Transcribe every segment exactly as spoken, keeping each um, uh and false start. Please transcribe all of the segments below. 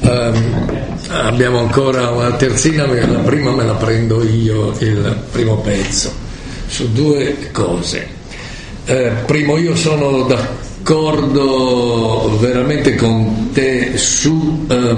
um, abbiamo ancora una terzina, la prima me la prendo io, il primo pezzo, su due cose. Eh, primo, io sono d'accordo veramente con te su eh,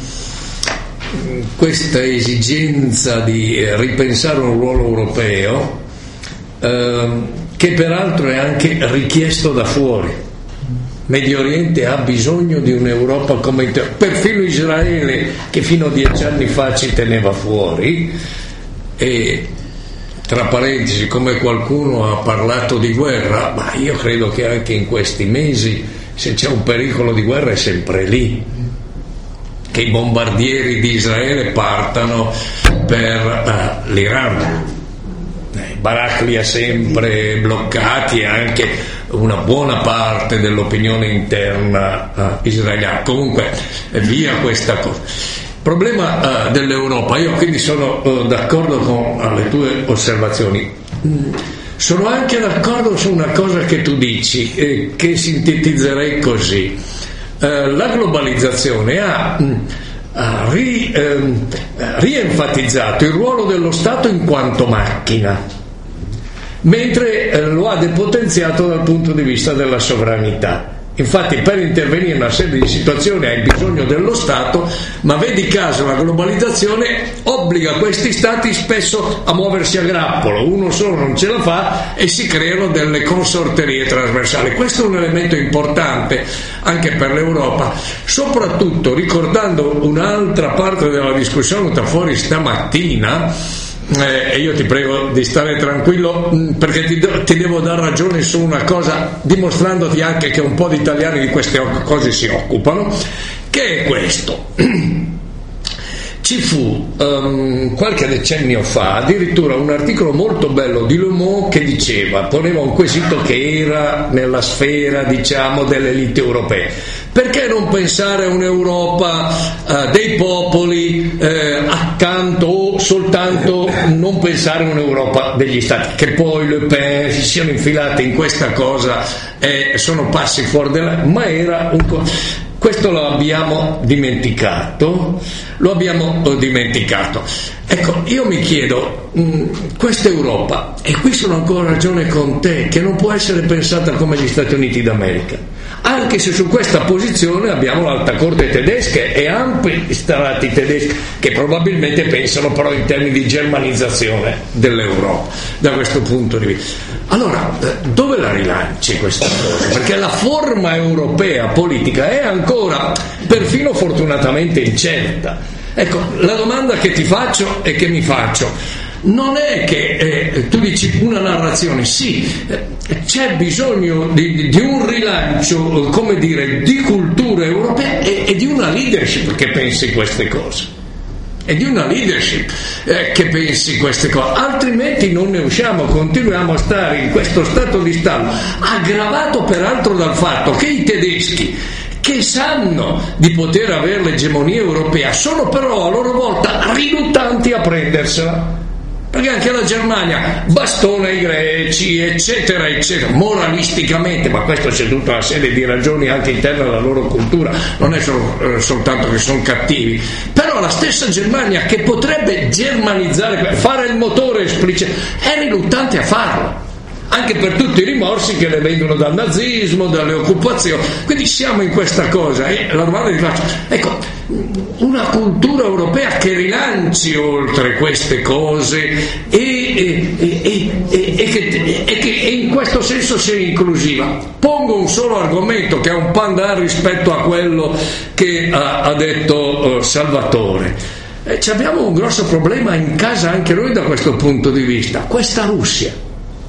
questa esigenza di ripensare un ruolo europeo, eh, che peraltro è anche richiesto da fuori. Medio Oriente ha bisogno di un'Europa come inter... perfino Israele, che fino a dieci anni fa ci teneva fuori. E tra parentesi, come qualcuno ha parlato di guerra, ma io credo che anche in questi mesi, se c'è un pericolo di guerra, è sempre lì, che i bombardieri di Israele partano per uh, l'Iran. eh, Barak li ha sempre bloccati, e anche una buona parte dell'opinione interna uh, israeliana. Comunque via questa cosa. Il problema uh, dell'Europa, io quindi sono uh, d'accordo con uh, le tue osservazioni. Mm, sono anche d'accordo su una cosa che tu dici, eh, che sintetizzerei così. Uh, la globalizzazione ha mm, ha ri, ehm, rienfatizzato il ruolo dello Stato in quanto macchina, mentre eh, lo ha depotenziato dal punto di vista della sovranità. Infatti, per intervenire in una serie di situazioni hai bisogno dello Stato, ma vedi caso la globalizzazione obbliga questi Stati spesso a muoversi a grappolo, uno solo non ce la fa e si creano delle consorterie trasversali. Questo è un elemento importante anche per l'Europa, soprattutto ricordando un'altra parte della discussione venuta fuori stamattina. E eh, io ti prego di stare tranquillo, mh, perché ti, do, ti devo dar ragione su una cosa, dimostrandoti anche che un po' di italiani di queste cose si occupano, che è questo. Ci fu um, qualche decennio fa addirittura un articolo molto bello di Le Monde che diceva, poneva un quesito che era nella sfera, diciamo, delle elite europee: perché non pensare a un'Europa uh, dei popoli uh, accanto, o soltanto non pensare a un'Europa degli Stati? Che poi Le Pen si siano infilate in questa cosa e eh, sono passi fuori della... ma era un co- questo lo abbiamo dimenticato, lo abbiamo dimenticato. Ecco, io mi chiedo, mh, questa Europa, e qui sono ancora ragione con te, che non può essere pensata come gli Stati Uniti d'America, anche se su questa posizione abbiamo l'alta corte tedesca e ampi stati tedeschi che probabilmente pensano però in termini di germanizzazione dell'Europa da questo punto di vista. Allora, dove la rilanci questa cosa? Perché la forma europea politica è ancora, perfino fortunatamente, incerta. Ecco, la domanda che ti faccio e che mi faccio non è che eh, tu dici una narrazione, sì, eh, c'è bisogno di, di un rilancio, come dire, di cultura europea e, e di una leadership che pensi queste cose. E di una leadership eh, che pensi queste cose, altrimenti non ne usciamo, continuiamo a stare in questo stato di stallo, aggravato peraltro dal fatto che i tedeschi, che sanno di poter avere l'egemonia europea, sono però a loro volta riluttanti a prendersela, perché anche la Germania bastona i greci, eccetera eccetera, moralisticamente, ma questo c'è tutta una serie di ragioni anche interne alla loro cultura, non è solo, eh, soltanto che sono cattivi. Però la stessa Germania, che potrebbe germanizzare, fare il motore esplicito, è riluttante a farlo, anche per tutti i rimorsi che le vengono dal nazismo, dalle occupazioni. Quindi siamo in questa cosa, e la domanda che faccio, ecco, una cultura europea che rilanci oltre queste cose e, e, e, e, e, che, e che in questo senso sia inclusiva. Pongo un solo argomento che è un pandan rispetto a quello che ha, ha detto uh, Salvatore. Eh, abbiamo un grosso problema in casa anche noi da questo punto di vista, questa Russia.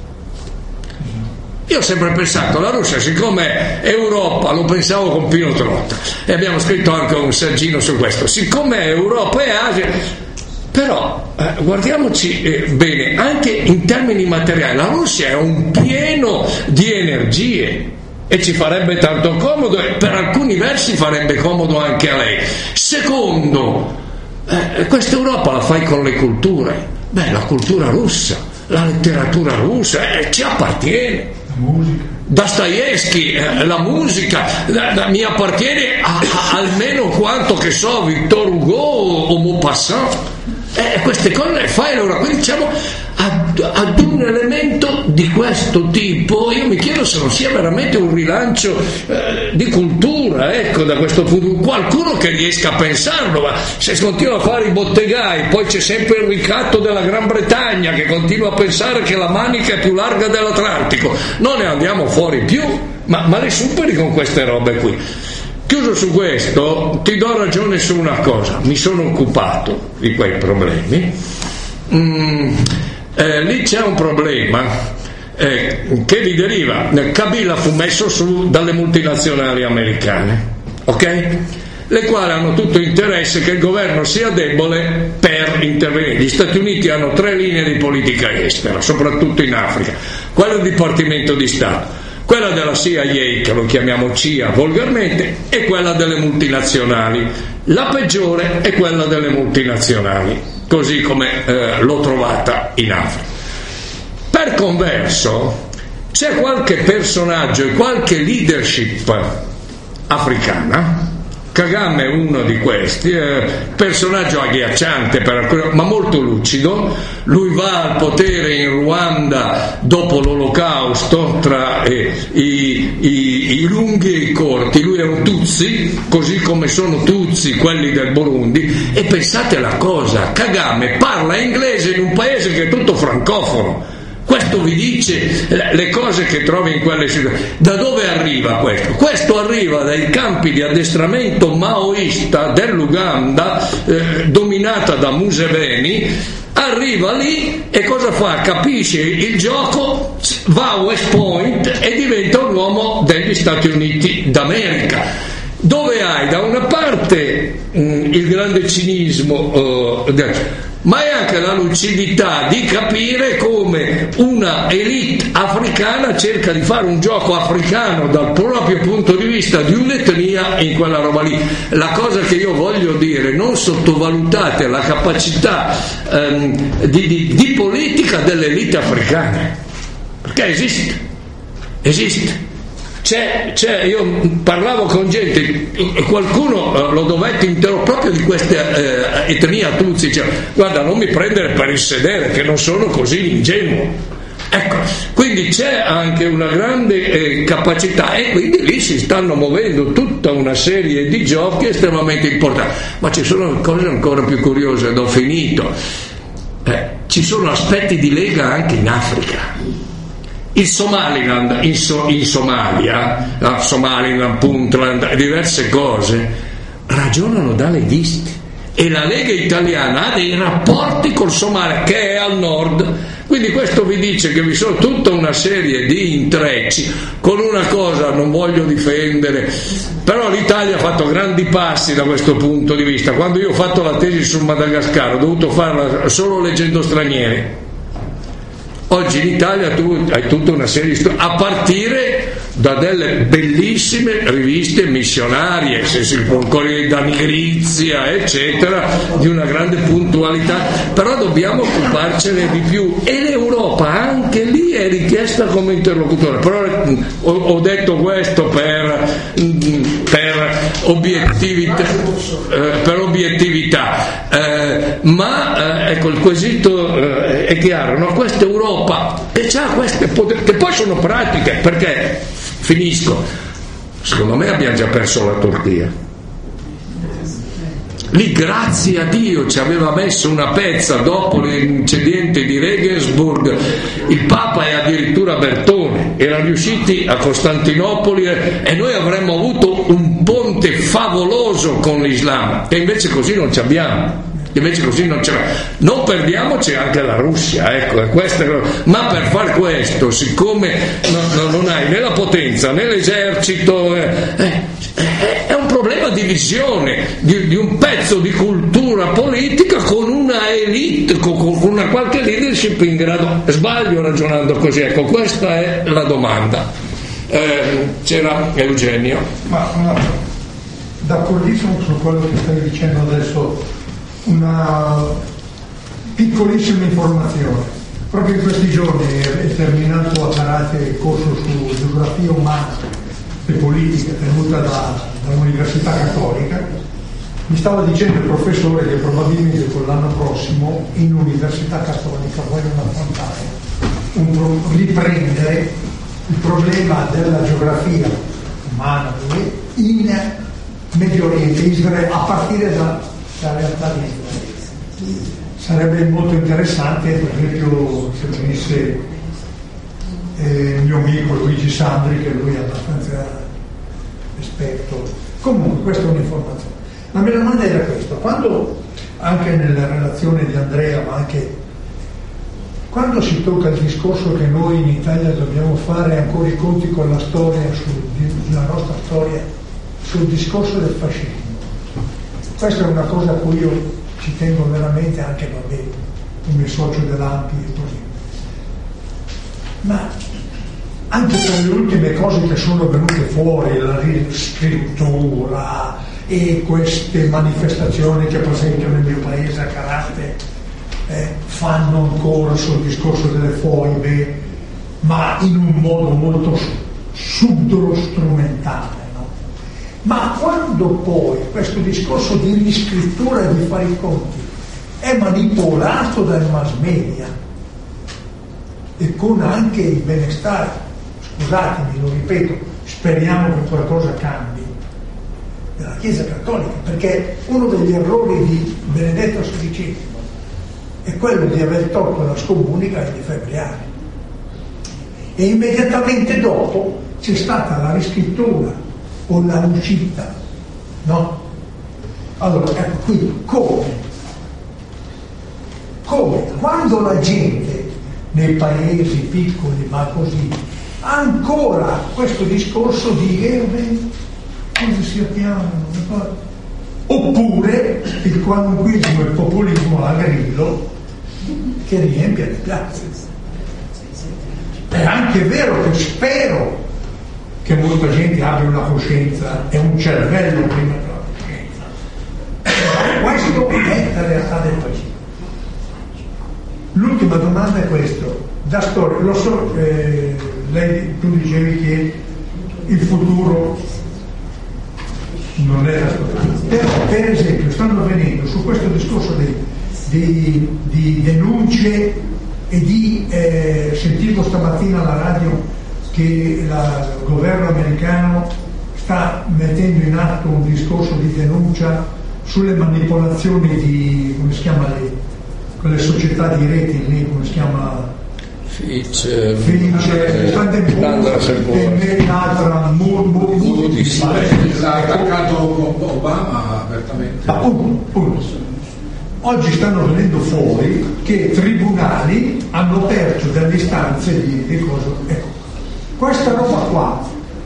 Io ho sempre pensato, la Russia, siccome è Europa, lo pensavo con Pino Trotta, e abbiamo scritto anche un saggino su questo, siccome è Europa e Asia, però eh, guardiamoci eh, bene, anche in termini materiali, la Russia è un pieno di energie e ci farebbe tanto comodo, e per alcuni versi farebbe comodo anche a lei. Secondo, eh, questa Europa la fai con le culture, beh, la cultura russa, la letteratura russa, eh, ci appartiene. Dostoevsky, eh, la musica la, la, mi appartiene a, a, almeno quanto che so Victor Hugo o Maupassant, eh, queste cose fai allora. Quindi diciamo ad, ad un elemento di questo tipo io mi chiedo se non sia veramente un rilancio eh, di cultura, ecco, da questo punto, qualcuno che riesca a pensarlo. Ma se si continua a fare i bottegai, poi c'è sempre il ricatto della Gran Bretagna che continua a pensare che la manica è più larga dell'Atlantico, non ne andiamo fuori più, ma, ma le superi con queste robe qui. Chiuso su questo, ti do ragione su una cosa, mi sono occupato di quei problemi. mm, Eh, lì c'è un problema eh, che gli deriva. Kabila fu messo su dalle multinazionali americane, ok? Le quali hanno tutto interesse che il governo sia debole per intervenire. Gli Stati Uniti hanno tre linee di politica estera, soprattutto in Africa: quella del Dipartimento di Stato, quella della C I A, che lo chiamiamo C I A volgarmente, e quella delle multinazionali. La peggiore è quella delle multinazionali, così come eh, l'ho trovata in Africa. Per converso c'è qualche personaggio e qualche leadership africana. Kagame è uno di questi, eh, personaggio agghiacciante per, ma molto lucido. Lui va al potere in Ruanda dopo l'olocausto tra eh, i, i, i lunghi e i corti. Lui è un Tutsi, così come sono Tutsi quelli del Burundi. E pensate la cosa, Kagame parla inglese in un paese che è tutto francofono. Questo vi dice le cose che trovi in quelle situazioni. Da dove arriva questo? Questo arriva dai campi di addestramento maoista dell'Uganda, eh, dominata da Museveni. Arriva lì e cosa fa? Capisce il gioco, va a West Point e diventa un uomo degli Stati Uniti d'America, dove hai da una parte mh, il grande cinismo, uh, ma è anche la lucidità di capire come una elite africana cerca di fare un gioco africano dal proprio punto di vista di un'etnia in quella roba lì. La cosa che io voglio dire, non sottovalutate la capacità ehm, di, di, di politica delle elite africane, perché esiste, esiste. C'è, c'è, io parlavo con gente, qualcuno eh, lo dovette interrompere proprio di questa eh, etnia Tutsi, diceva: guarda, non mi prendere per il sedere, che non sono così ingenuo. Ecco, quindi c'è anche una grande eh, capacità, e quindi lì si stanno muovendo tutta una serie di giochi estremamente importanti. Ma ci sono cose ancora più curiose, ed ho finito. Eh, ci sono aspetti di lega anche in Africa. Il Somaliland, in, so, in Somalia, no, Somaliland, Puntland, diverse cose, ragionano da leghisti, e la Lega italiana ha dei rapporti col Somalia, che è al nord. Quindi questo vi dice che vi sono tutta una serie di intrecci. Con una cosa non voglio difendere, però l'Italia ha fatto grandi passi da questo punto di vista. Quando io ho fatto la tesi sul Madagascar ho dovuto farla solo leggendo stranieri. Oggi in Italia tu hai tutta una serie di storie, a partire da delle bellissime riviste missionarie, se si può ancora, da Nigrizia, eccetera, di una grande puntualità, però dobbiamo occuparcene di più, e l'Europa anche lì è richiesta come interlocutore. Però ho, ho detto questo per, per obiettività, eh, per obiettività. Eh, ma eh, ecco, il quesito eh, è chiaro, no? Questa Europa che ha queste poter- che poi sono pratiche, perché finisco, secondo me abbiamo già perso la Turchia. Lì, grazie a Dio, ci aveva messo una pezza dopo l'incidente di Regensburg il Papa e addirittura Bertone erano riusciti a Costantinopoli, e noi avremmo avuto un ponte favoloso con l'Islam, e invece così non ci abbiamo. Invece così non c'è, non perdiamoci anche la Russia, ecco, questa, ma per far questo, siccome no, no, non hai né la potenza né l'esercito, eh, eh, è un problema di visione di, di un pezzo di cultura politica con una elite, con, con una qualche leadership in grado. Sbaglio ragionando così? Ecco, questa è la domanda. Eh, c'era Eugenio. Ma una, d'accordissimo su quello che stai dicendo adesso. Una piccolissima informazione: Proprio in questi giorni è terminato a Karate il corso su geografia umana e politica tenuta da, dall'Università Cattolica. Mi stava dicendo il professore che probabilmente con l'anno prossimo in Università Cattolica vogliono affrontare, un pro- riprendere il problema della geografia umana in Medio Oriente, Israele, a partire da, da realtà di Israele. Sarebbe molto interessante, per esempio, se venisse eh, il mio amico Luigi Sandri, che lui è abbastanza esperto. Comunque, questa è un'informazione. La mia domanda era questa: quando, anche nella relazione di Andrea, ma anche quando si tocca il discorso che noi in Italia dobbiamo fare ancora i conti con la storia, sulla nostra storia, sul discorso del fascismo, questa è una cosa a cui io ci tengo veramente, anche vabbè, come socio dell'A M P I e così. Ma anche per le ultime cose che sono venute fuori, la riscrittura e queste manifestazioni che per esempio nel mio paese a Karate eh, fanno ancora sul discorso delle foibe, ma in un modo molto subdolo, strumentale. Ma quando poi questo discorso di riscrittura e di fare i conti è manipolato dal mass media e con anche il benestare, scusatemi, lo ripeto, speriamo che qualcosa cambi, della Chiesa Cattolica, perché uno degli errori di Benedetto sedicesimo è quello di aver tolto la scomunica ai febbriari, e immediatamente dopo c'è stata la riscrittura o la uscita, no? Allora, ecco qui, come? Come? Quando la gente nei paesi piccoli, ma così, ha ancora questo discorso di eh, beh, cose si appianano, oppure il qualunquismo e il populismo a grillo che riempie le piazze. È anche vero che spero che molta gente abbia una coscienza e un cervello prima della coscienza. Questo è la realtà del paese. L'ultima domanda è questo: da storia, lo so, eh, lei, tu dicevi che il futuro non è la storia, però per esempio stanno avvenendo su questo discorso di, di, di denunce e di eh, sentivo stamattina alla radio che la, il governo americano sta mettendo in atto un discorso di denuncia sulle manipolazioni di, come si chiama lì, quelle società di reti lì, come si chiama? Fitch, Fitch, Standard e l'altra Moody's. L'ha attaccato Obama apertamente. Appunto, appunto. Oggi stanno venendo fuori che tribunali hanno aperto delle istanze di, di cosa. Ecco. Questa roba qua,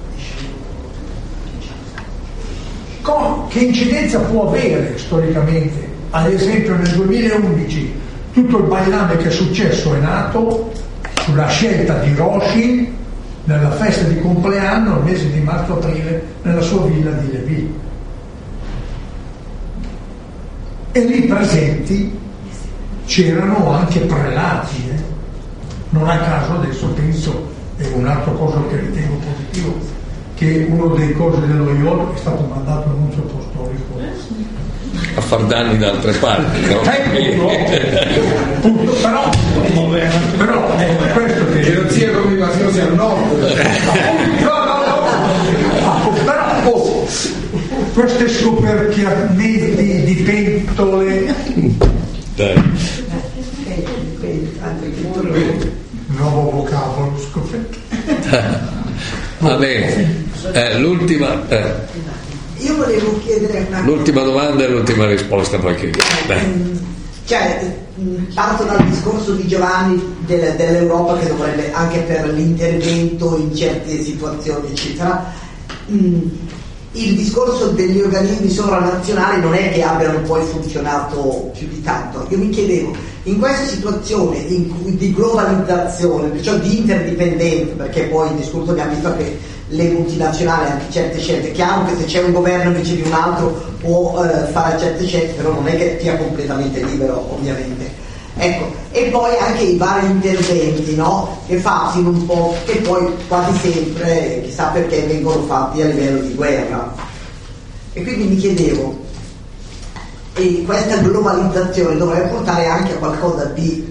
che incidenza può avere storicamente? Ad esempio nel duemilaundici tutto il bailame che è successo è nato sulla scelta di Rothschild nella festa di compleanno al mese di marzo-aprile nella sua villa di Levi, e lì presenti c'erano anche prelati, eh? Non a caso adesso penso, è un'altra cosa che ritengo positivo, che uno dei cose dello I O L è stato mandato al nunzio apostolico a far danni da altre parti, no? Eh, punto, punto, però però è questo che non sia come i mafiosi al nord. no no no però oh, queste scoperchiamenti di pentole, dai, nuovo vocabolo, scoperchiamento. Va bene, eh, l'ultima eh. Io volevo chiedere una l'ultima domanda e l'ultima risposta, poi che cioè parto dal discorso di Giovanni del, dell'Europa, che dovrebbe anche per l'intervento in certe situazioni eccetera, il discorso degli organismi sovranazionali non è che abbiano poi funzionato più di tanto. Io mi chiedevo, in questa situazione in cui, di globalizzazione, perciò di interdipendenza, perché poi il discorso abbiamo visto che le multinazionali anche certe scelte, chiaro che se c'è un governo invece di un altro può eh, fare certe scelte, però non è che sia completamente libero ovviamente. Ecco, e poi anche i vari interventi, no? Che fatti un po', che poi quasi sempre, chissà perché, vengono fatti a livello di guerra. E quindi mi chiedevo, e questa globalizzazione dovrebbe portare anche a qualcosa di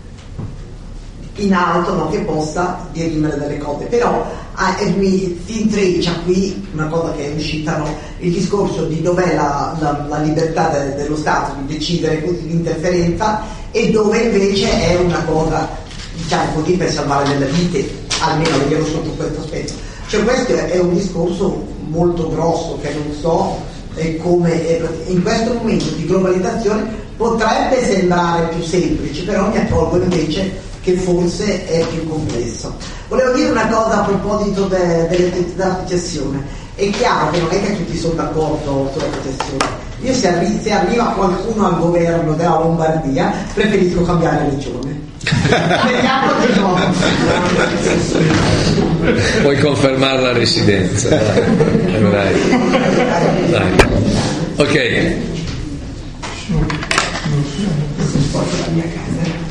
in alto, no? Che possa dirimere delle cose, però ah, mi si intreccia qui una cosa che è uscita, no? Il discorso di dov'è la, la, la libertà de, dello Stato di decidere così l'interferenza e dove invece è una cosa, diciamo così, per salvare delle vite, almeno vediamo sotto questo aspetto. Cioè questo è un discorso molto grosso che non so eh, come eh, in questo momento di globalizzazione potrebbe sembrare più semplice, però mi accorgo invece che forse è più complesso. Volevo dire una cosa a proposito de, de, della successione. È chiaro che non è che tutti sono d'accordo sulla successione. Io se, arri- se arriva qualcuno al governo della Lombardia preferisco cambiare regione. Speriamo che no. Puoi confermare la residenza. Dai. Dai. Dai. Ok. Non so la mia casa.